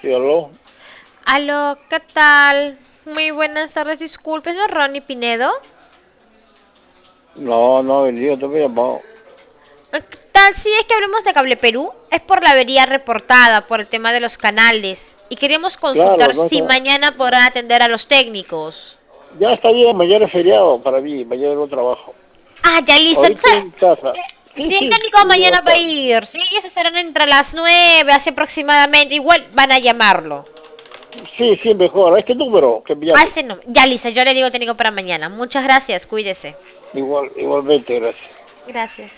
Sí, aló. Aló, ¿qué tal? Muy buenas tardes, disculpe, ¿no Ronnie Pinedo? No, no, el día te había llamado. ¿Qué tal? Sí, es que hablemos de Cable Perú. Es por la avería reportada por el tema de los canales. Y queríamos Claro, consultar no si está. mañana podrán atender a los técnicos. Ya está bien, mañana es feriado para mí, mañana no trabajo. Ah, ya listo. Ahorita Entonces, en casa. Sí, si el sí, técnico ya va a mañana va a estar. ir, sí, ellos estarán entre las 9, así aproximadamente. Igual van a llamarlo. Sí, sí, mejor. ¿A este número que me Ah, llame? ese no. Ya listo, yo le digo técnico para mañana. Muchas gracias, cuídese. Igualmente, gracias. Gracias.